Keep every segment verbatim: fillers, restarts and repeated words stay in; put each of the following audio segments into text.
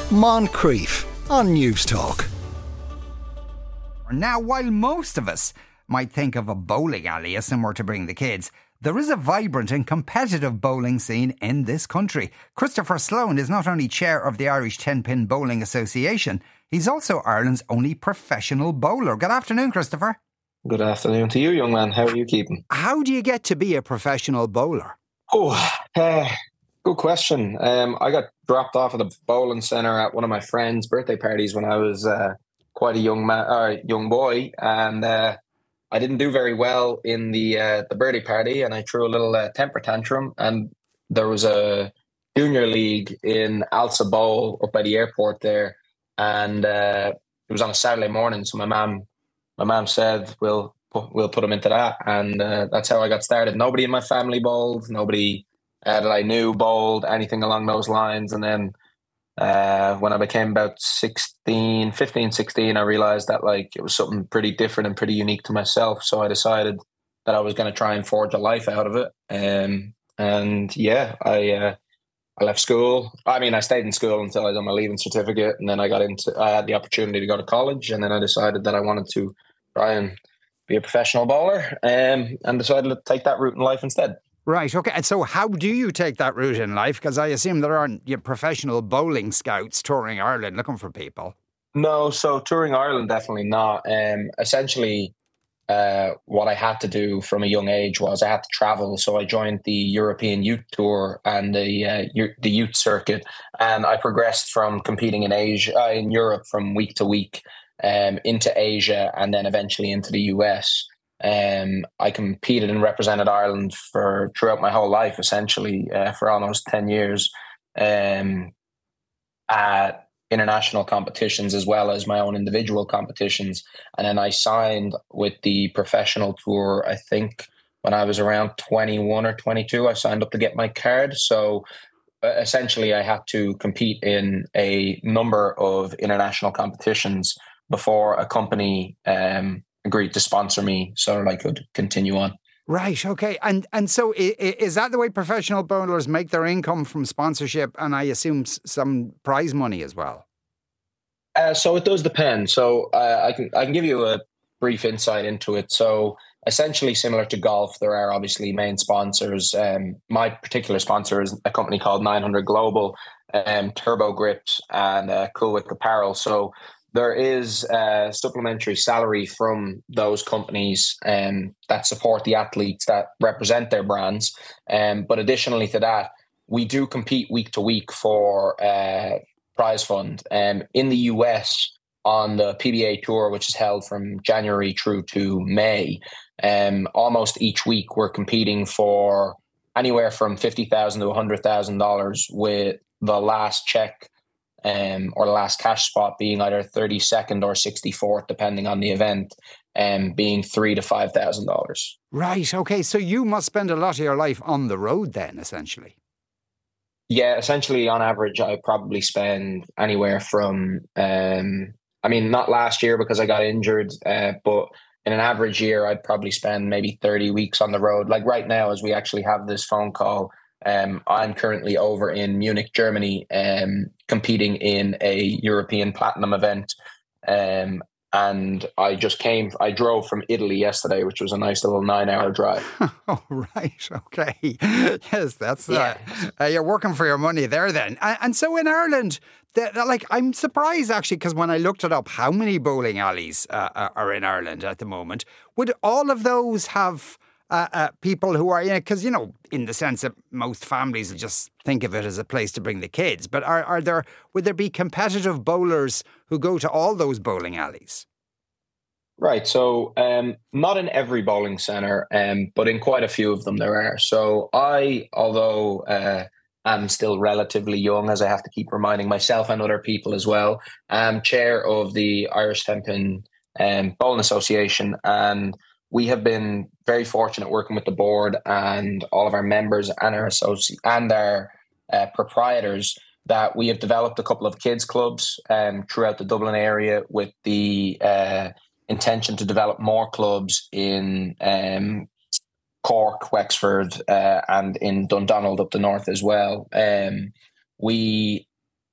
Moncrief on News Talk. Now, while most of us might think of a bowling alley as somewhere to bring the kids, there is a vibrant and competitive bowling scene in this country. Christopher Sloan is not only chair of the Irish ten-Pin Bowling Association, he's also Ireland's only professional bowler. Good afternoon, Christopher. Good afternoon to you, young man. How are you keeping? How do you get to be a professional bowler? Oh, uh, good question. Um, I got dropped off at the bowling centre at one of my friends' birthday parties when I was uh, quite a young man, uh, young boy, and uh, I didn't do very well in the uh, the birthday party, and I threw a little uh, temper tantrum. And there was a junior league in Alsa Bowl up by the airport there, and uh, it was on a Saturday morning. So my mum, my mum said, "We'll put, we'll put him into that," and uh, that's how I got started. Nobody in my family bowled. Nobody uh, that I knew bowled, anything along those lines. And then uh, when I became about sixteen, fifteen, sixteen, I realized that like it was something pretty different and pretty unique to myself. So I decided that I was going to try and forge a life out of it. Um, and yeah, I uh, I left school. I mean, I stayed in school until I got my leaving certificate, and then I got into. I had the opportunity to go to college, and then I decided that I wanted to try and be a professional bowler, um, and decided to take that route in life instead. Right, okay. And so how do you take that route in life? Because I assume there aren't your professional bowling scouts touring Ireland looking for people. No, so touring Ireland, definitely not. Um, essentially, uh, what I had to do from a young age was I had to travel. So I joined the European Youth Tour and the uh, the youth circuit, and I progressed from competing in Asia, uh, in Europe, from week to week, um, into Asia, and then eventually into the U S. Um, I competed and represented Ireland for throughout my whole life, essentially, uh, for almost ten years, um, at international competitions as well as my own individual competitions. And then I signed with the professional tour, I think, when I was around twenty-one or twenty-two. I signed up to get my card. So uh, essentially, I had to compete in a number of international competitions before a company um, agreed to sponsor me so that I could continue on. Right, okay. And and so is that the way professional bowlers make their income, from sponsorship and I assume some prize money as well? Uh, so it does depend. So uh, I can I can give you a brief insight into it. So essentially similar to golf, there are obviously main sponsors. Um, my particular sponsor is a company called nine hundred Global, um, Turbo Grips and uh, Coolwick Apparel. So there is a supplementary salary from those companies um, that support the athletes that represent their brands. Um, but additionally to that, we do compete week to week for uh, prize fund. Um, in the U S on the P B A Tour, which is held from January through to May, um, almost each week we're competing for anywhere from fifty thousand dollars to one hundred thousand dollars, with the last check Um, or the last cash spot being either thirty-second or sixty-fourth, depending on the event, um, being three to five thousand dollars. Right. Okay. So you must spend a lot of your life on the road, then, essentially. Yeah, essentially, on average, I probably spend anywhere from, um, I mean, not last year because I got injured, uh, but in an average year, I'd probably spend maybe thirty weeks on the road. Like right now, as we actually have this phone call, Um, I'm currently over in Munich, Germany, um, competing in a European Platinum event. Um, and I just came, I drove from Italy yesterday, which was a nice little nine hour drive. Oh, right. Okay. Yes, that's, yeah. uh, uh, you're working for your money there then. And, and so in Ireland, the, like, I'm surprised actually, because when I looked it up, how many bowling alleys uh, are in Ireland at the moment. Would all of those have Uh, uh, people who are, you know, because, you know, in the sense that most families just think of it as a place to bring the kids, but are, are there, would there be competitive bowlers who go to all those bowling alleys? Right. So um, not in every bowling centre, um, but in quite a few of them there are. So I, although uh, I'm still relatively young, as I have to keep reminding myself and other people as well, I'm chair of the Irish ten-Pin um, Bowling Association, and we have been very fortunate working with the board and all of our members and our associ- and our uh, proprietors, that we have developed a couple of kids clubs um, throughout the Dublin area, with the uh, intention to develop more clubs in um, Cork, Wexford, uh, and in Dundonald up the north as well. Um, we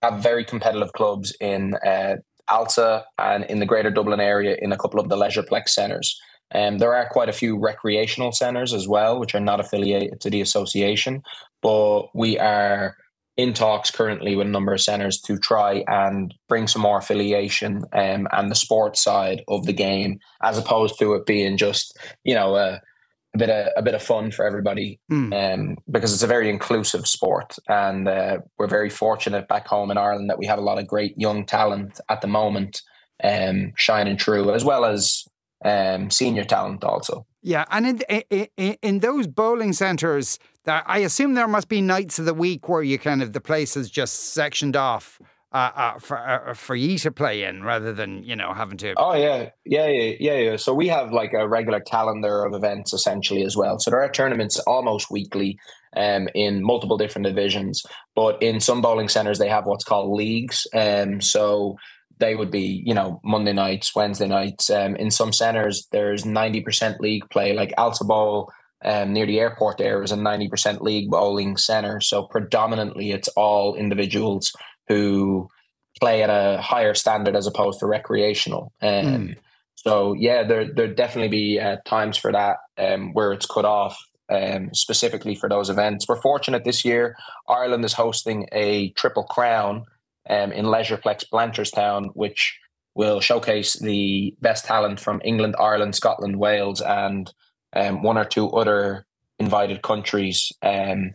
have very competitive clubs in uh, Alta and in the Greater Dublin area in a couple of the Leisureplex centres. Um, there are quite a few recreational centres as well, which are not affiliated to the association, but we are in talks currently with a number of centres to try and bring some more affiliation um, and the sports side of the game, as opposed to it being just, you know, a, a bit of a bit of fun for everybody, mm. um, because it's a very inclusive sport, and uh, we're very fortunate back home in Ireland that we have a lot of great young talent at the moment, um, shining through, as well as um, senior talent also. Yeah, and in in, in those bowling centres, I assume there must be nights of the week where you kind of the place is just sectioned off uh, uh, for uh, for you to play in, rather than, you know, having to. Oh yeah, yeah, yeah, yeah, yeah. So we have like a regular calendar of events essentially as well. So there are tournaments almost weekly, um, in multiple different divisions. But in some bowling centres, they have what's called leagues. Um, so they would be, you know, Monday nights, Wednesday nights. Um, in some centres, there's ninety percent league play, like Alta Bowl. Um, near the airport there is a ninety percent league bowling centre. So predominantly it's all individuals who play at a higher standard as opposed to recreational. Um, mm. So yeah, there there definitely be uh, times for that um, where it's cut off um, specifically for those events. We're fortunate this year, Ireland is hosting a Triple Crown um, in Leisureplex Blanchardstown, which will showcase the best talent from England, Ireland, Scotland, Wales, and Um, one or two other invited countries um,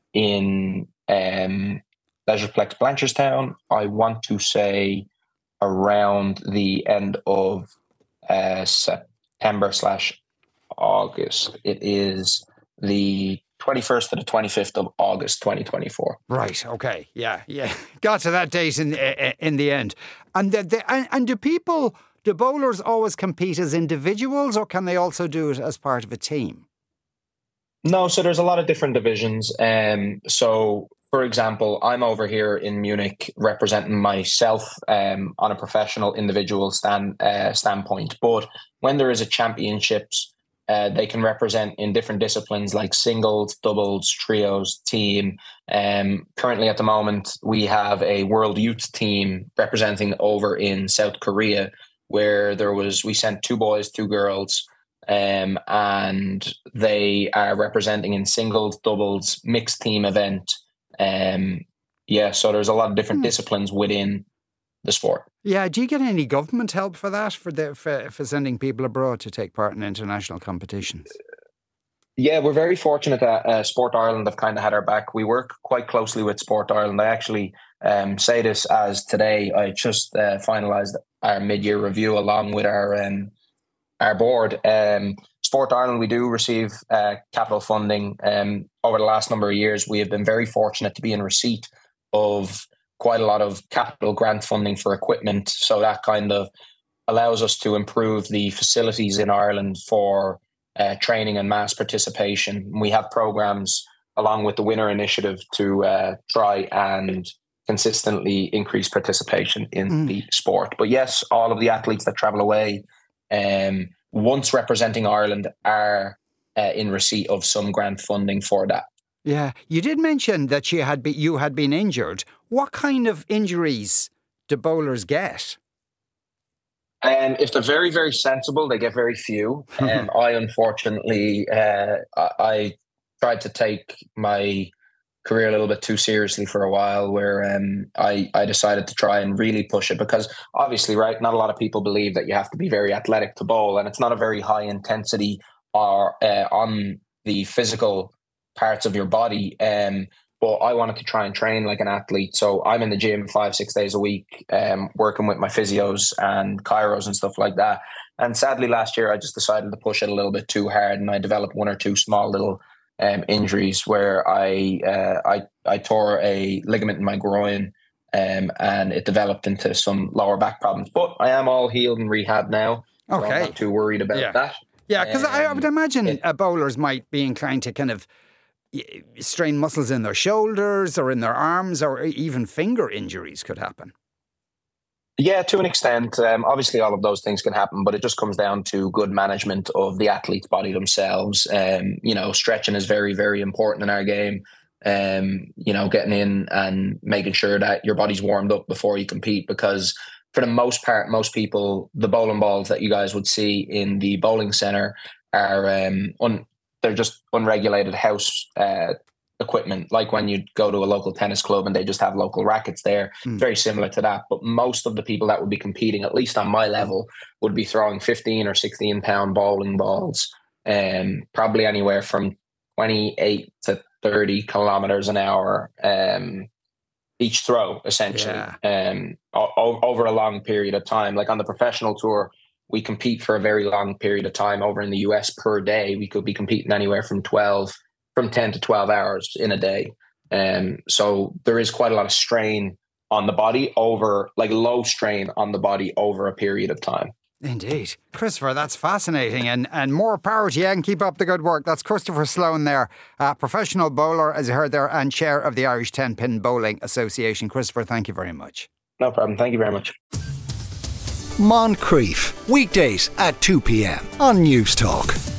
in um, Leisureplex Blanchardstown. I want to say around the end of uh, September slash August. It is the twenty-first to the twenty-fifth of August, twenty twenty-four. Right. Okay. Yeah. Yeah. Got to that date in in the end. And the, the, and, and do people? Do bowlers always compete as individuals, or can they also do it as part of a team? No, so there's a lot of different divisions. Um, so, for example, I'm over here in Munich representing myself um, on a professional individual stand uh, standpoint. But when there is a championships, uh, they can represent in different disciplines like singles, doubles, trios, team. Um, currently, at the moment, we have a World Youth team representing over in South Korea, where there was, we sent two boys, two girls, um, and they are representing in singles, doubles, mixed team event. Um, yeah, so there's a lot of different hmm. disciplines within the sport. Yeah, do you get any government help for that, for the for, for sending people abroad to take part in international competitions? Yeah, we're very fortunate that uh, Sport Ireland have kind of had our back. We work quite closely with Sport Ireland. I actually um, say this as today, I just uh, finalised our mid-year review along with our um, our board. Um, Sport Ireland, we do receive uh, capital funding. Um, over the last number of years, we have been very fortunate to be in receipt of quite a lot of capital grant funding for equipment. So that kind of allows us to improve the facilities in Ireland for Uh, training and mass participation. We have programs along with the Winner Initiative to uh, try and consistently increase participation in mm. the sport. But yes, all of the athletes that travel away, um, once representing Ireland, are uh, in receipt of some grant funding for that. Yeah, you did mention that you had be, you had been injured. What kind of injuries do bowlers get? Um, if they're very, very sensible, they get very few. Um, I, unfortunately, uh, I, I tried to take my career a little bit too seriously for a while, where um, I, I decided to try and really push it, because obviously, right, not a lot of people believe that you have to be very athletic to bowl, and it's not a very high intensity or uh, on the physical parts of your body. Um, But I wanted to try and train like an athlete. So I'm in the gym five, six days a week, um, working with my physios and chiros and stuff like that. And sadly, last year, I just decided to push it a little bit too hard, and I developed one or two small little um, injuries where I, uh, I I tore a ligament in my groin, um, and it developed into some lower back problems. But I am all healed and rehab now. Okay. So I'm not too worried about yeah. that. Yeah, because um, I would imagine it, uh, bowlers might be inclined to kind of strain muscles in their shoulders or in their arms, or even finger injuries could happen. Yeah, to an extent. Um, obviously, all of those things can happen, but it just comes down to good management of the athlete's body themselves. Um, you know, stretching is very, very important in our game. um, you know, getting in and making sure that your body's warmed up before you compete. Because for the most part, most people, the bowling balls that you guys would see in the bowling center are um, un, they're just unregulated house uh, equipment, like when you go to a local tennis club and they just have local rackets there. Mm. Very similar to that. But most of the people that would be competing, at least on my level, would be throwing fifteen or sixteen pound bowling balls, um, probably anywhere from twenty-eight to thirty kilometers an hour um, each throw, essentially, yeah. um, o- over a long period of time. Like on the professional tour, we compete for a very long period of time. Over in the U S per day, we could be competing anywhere from twelve, from ten to twelve hours in a day. Um, so there is quite a lot of strain on the body over, like low strain on the body over a period of time. Indeed. Christopher, that's fascinating, and, and more power to you, and keep up the good work. That's Christopher Sloan there, uh, professional bowler, as you heard there, and chair of the Irish ten-Pin Bowling Association. Christopher, thank you very much. No problem. Thank you very much. Moncrief, weekdays at two p.m. on News Talk.